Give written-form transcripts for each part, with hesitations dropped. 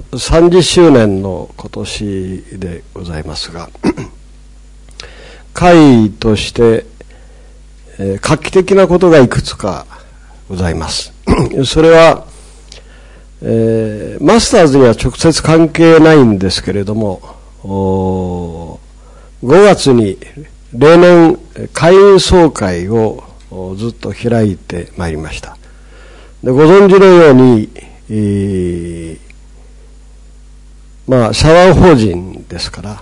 30周年の今年でございますが、会として画期的なことがいくつかございます。それは、マスターズには直接関係ないんですけれども、5月に例年会員総会をずっと開いてまいりました。で、ご存知のように、社団法人ですから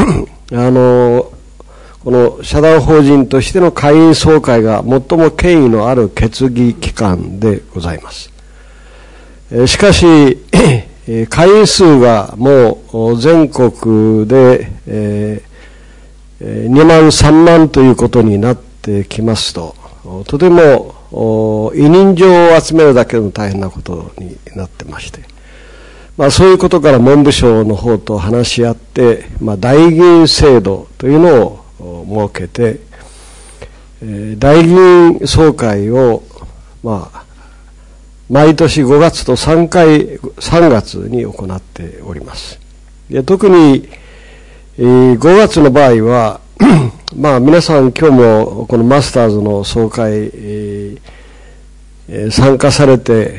この社団法人としての会員総会が最も権威のある決議機関でございます。しかし、会員数がもう全国で、2万3万ということになってきますと、とても委任状を集めるだけでも大変なことになってまして、そういうことから文部省の方と話し合って、代議員制度というのを設けて、代議員総会を、毎年5月と3月に行っております。で、特に、5月の場合は、皆さん今日もこのマスターズの総会、参加されて、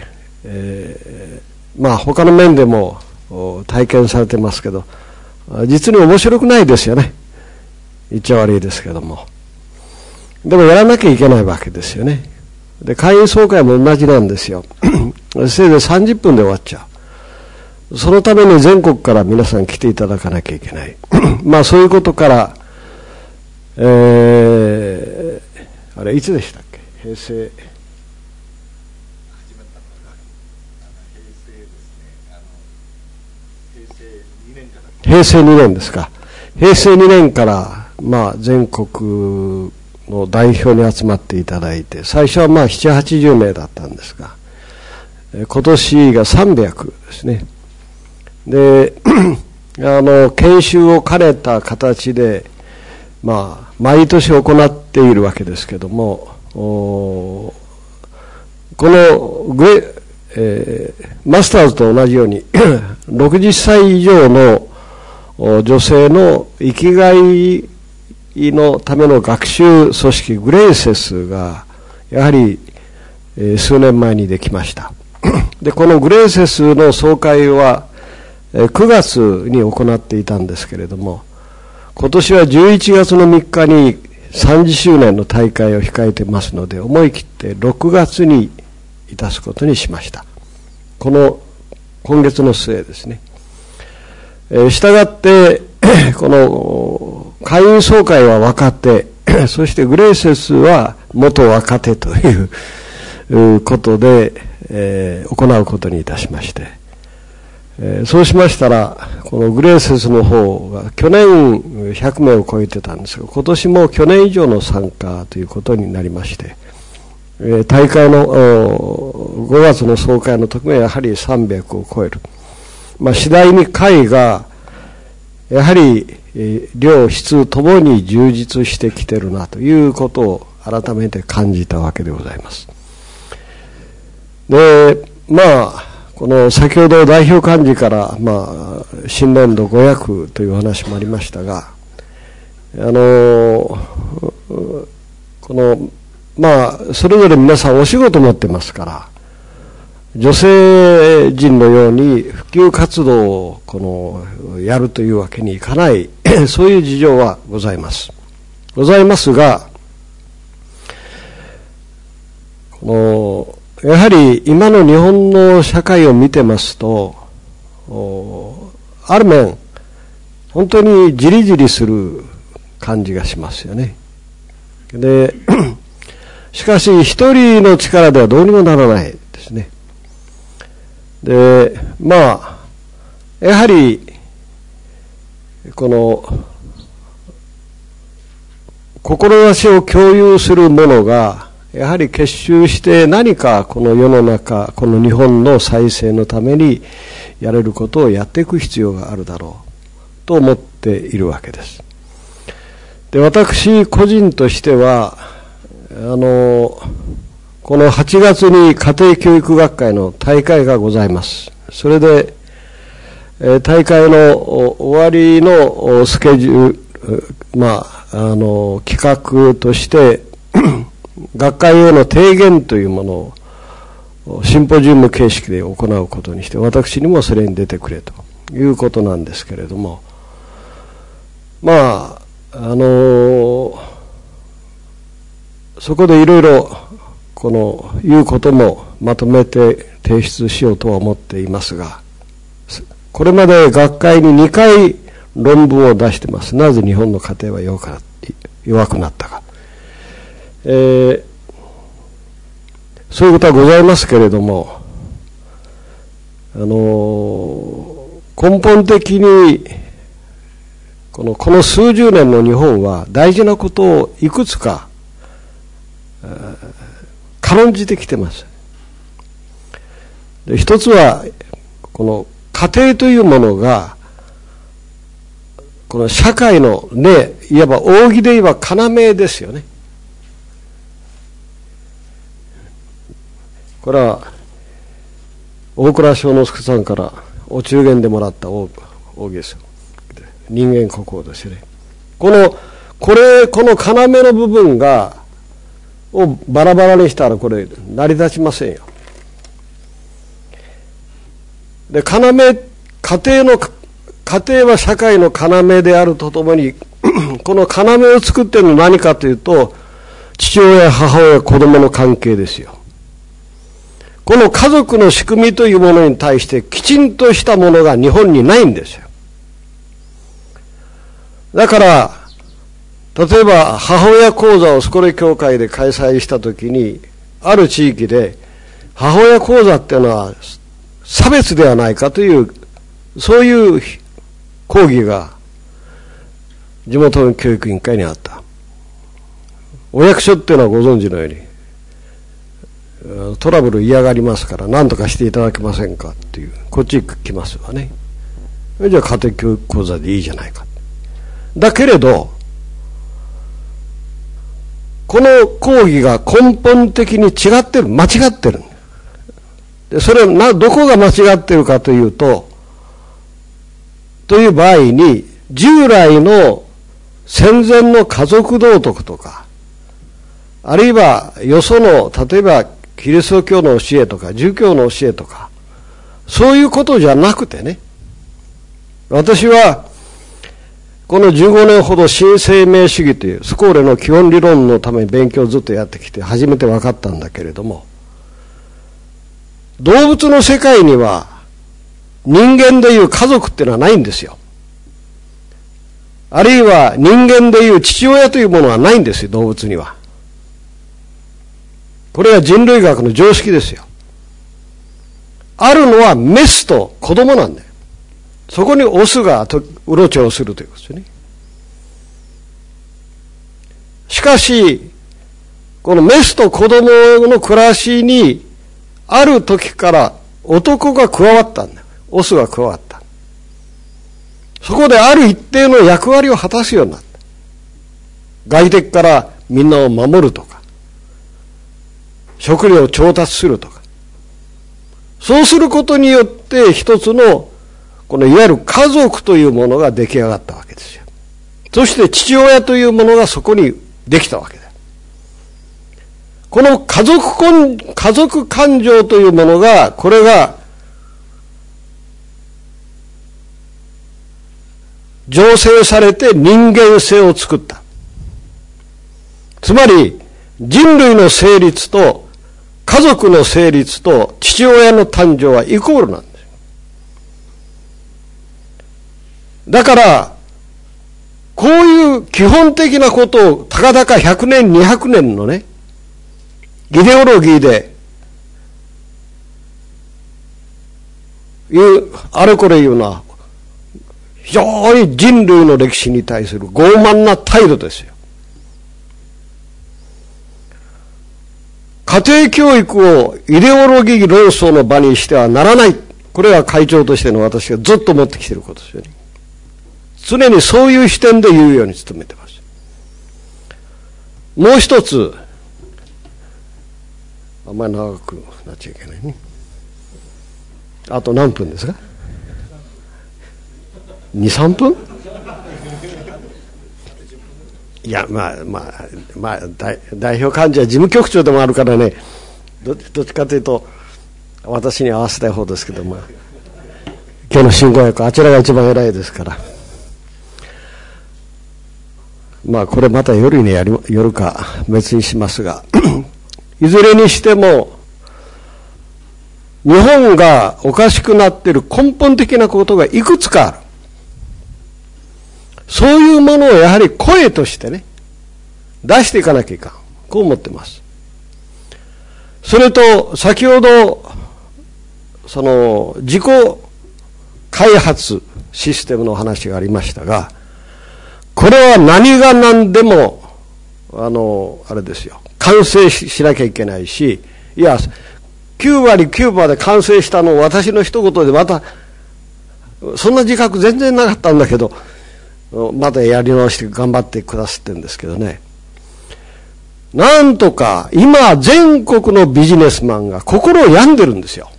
他の面でも体験されてますけど、実に面白くないですよね。言っちゃ悪いですけども。でもやらなきゃいけないわけですよね。で、会員総会も同じなんですよ。せいぜい30分で終わっちゃう。そのために全国から皆さん来ていただかなきゃいけない。そういうことから、あれ、いつでしたっけ？平成2年ですか。平成2年から、全国の代表に集まっていただいて、最初は7、80名だったんですが、今年が300ですね。で、研修を兼ねた形で、毎年行っているわけですけども、このマスターズと同じように60歳以上の女性の生きがいのための学習組織グレイセスがやはり数年前にできました。で、このグレイセスの総会は9月に行っていたんですけれども、今年は11月の3日に30周年の大会を控えてますので、思い切って6月にいたすことにしました。今月の末ですね。したがって、この会員総会は若手、そしてグレイセスは元若手ということで、行うことにいたしまして、そうしましたら、このグレイセスの方が去年100名を超えてたんですが、今年も去年以上の参加ということになりまして、大会の5月の総会の時はやはり300を超える。次第に会がやはり量質ともに充実してきてるなということを改めて感じたわけでございます。で、この先ほど代表幹事から新年度500という話もありましたが、それぞれ皆さんお仕事持ってますから、女性陣のように普及活動をやるというわけにいかないそういう事情はございますが、やはり今の日本の社会を見てますと、ある面本当にじりじりする感じがしますよね。で、しかし一人の力ではどうにもならないですね。で、やはりこの志を共有するものがやはり結集して何かこの世の中、この日本の再生のためにやれることをやっていく必要があるだろうと思っているわけです。で、私個人としてはこの8月に家庭教育学会の大会がございます。それで大会の終わりのスケジュール、企画として学会への提言というものをシンポジウム形式で行うことにして、私にもそれに出てくれということなんですけれども、そこでいろいろいうこともまとめて提出しようとは思っていますが、これまで学会に2回論文を出してます。なぜ日本の家庭は弱くなったか。そういうことはございますけれども、根本的にこの数十年の日本は大事なことをいくつか軽んじてきてます。で、一つはこの家庭というものがこの社会のね、いわば扇で言えば要ですよね。これは大倉正之助さんからお中元でもらった扇ですよ。人間国宝ですよね。この要の部分をバラバラにしたらこれ成り立ちませんよ。で、家庭は社会の要であるとともに、この要を作っているのは何かというと、父親、母親、子供の関係ですよ。この家族の仕組みというものに対してきちんとしたものが日本にないんですよ。だから、例えば母親講座をスコレ教会で開催したときに、ある地域で母親講座っていうのは差別ではないかという、そういう抗議が地元の教育委員会にあった。お役所っていうのはご存知のように、トラブル嫌がりますから何とかしていただけませんかっていう、こっちに来ますわね。じゃあ家庭教育講座でいいじゃないか。だけれど、この講義が根本的に違ってる、間違ってる。で、それどこが間違ってるかというと、という場合に、従来の戦前の家族道徳とか、あるいはよその、例えばキリスト教の教えとか、儒教の教えとか、そういうことじゃなくてね、私は、この15年ほど新生命主義というスコーレの基本理論のために勉強をずっとやってきて初めて分かったんだけれども、動物の世界には人間でいう家族っていうのはないんですよ。あるいは人間でいう父親というものはないんですよ、動物には。これは人類学の常識ですよ。あるのはメスと子供なんだよ。そこにオスがうろちょろするということですよね。しかし、このメスと子供の暮らしに、ある時から男が加わったんだよ。オスが加わった。そこである一定の役割を果たすようになった。外敵からみんなを守るとか、食料を調達するとか。そうすることによって一つのこのいわゆる家族というものが出来上がったわけですよ。そして父親というものがそこにできたわけだ。この家族感情というものが、これが醸成されて人間性を作った。つまり人類の成立と家族の成立と父親の誕生はイコールなんです。だから、こういう基本的なことをたかだか100年、200年のね、イデオロギーで、あれこれ言うのは、非常に人類の歴史に対する傲慢な態度ですよ。家庭教育をイデオロギー論争の場にしてはならない。これは会長としての私がずっと持ってきていることですよね。常にそういう視点で言うように努めてます。もう一つ、あんまり長くなっちゃいけないね。あと何分ですか？ 2、3分いや、代表幹事は事務局長でもあるからね、どっちかというと、私に合わせたい方ですけども、今日の進行役、あちらが一番偉いですから。これまた夜に夜か別にしますが、いずれにしても、日本がおかしくなっている根本的なことがいくつかある。そういうものをやはり声としてね、出していかなきゃいかん。こう思ってます。それと、先ほど、自己開発システムの話がありましたが、これは何が何でも、あれですよ、完成しなきゃいけないし、いや、9割9分で完成したのを私の一言でまた、そんな自覚全然なかったんだけど、またやり直して頑張ってくださってるんですけどね。なんとか、今、全国のビジネスマンが心を病んでるんですよ。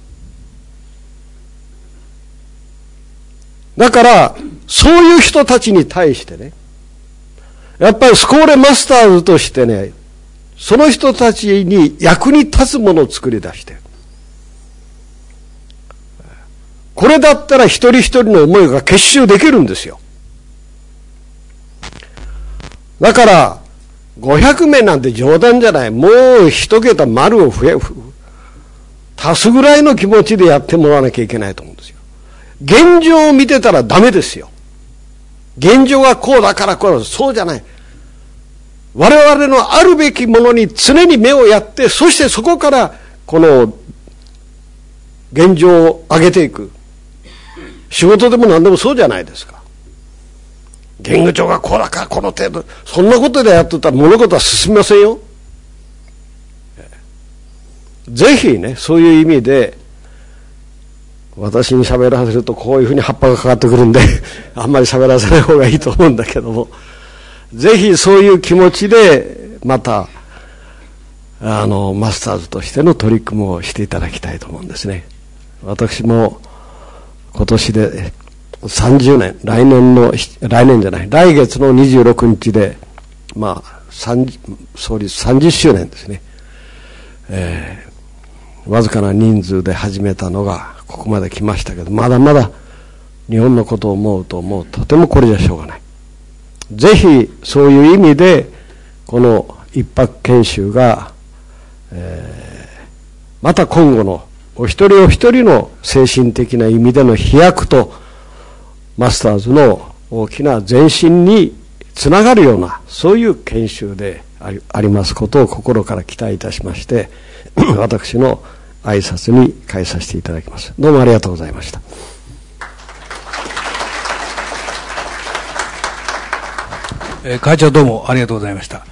だから、そういう人たちに対してね、やっぱりスコーレマスターズとしてね、その人たちに役に立つものを作り出して、これだったら一人一人の思いが結集できるんですよ。だから、500名なんて冗談じゃない。もう一桁丸を足すぐらいの気持ちでやってもらわなきゃいけないと思うんですよ。現状を見てたらダメですよ。現状がこうだからこうだ。そうじゃない。我々のあるべきものに常に目をやって、そしてそこからこの現状を上げていく。仕事でも何でもそうじゃないですか。現具長がこうだからこの程度、そんなことでやってたら物事は進みませんよ。ぜひね、そういう意味で、私に喋らせるとこういうふうに葉っぱがかかってくるんであんまり喋らせない方がいいと思うんだけども、ぜひそういう気持ちでまたマスターズとしての取り組みをしていただきたいと思うんですね。私も今年で30年、来月の26日で創立30周年ですね。わずかな人数で始めたのがここまで来ましたけど、まだまだ日本のことを思うととてもこれじゃしょうがない。ぜひそういう意味でこの一泊研修が、また今後のお一人お一人の精神的な意味での飛躍とマスターズの大きな前進につながるような、そういう研修でありますことを心から期待いたしまして私の挨拶に変えさせていただきます。どうもありがとうございました。 会長どうもありがとうございました。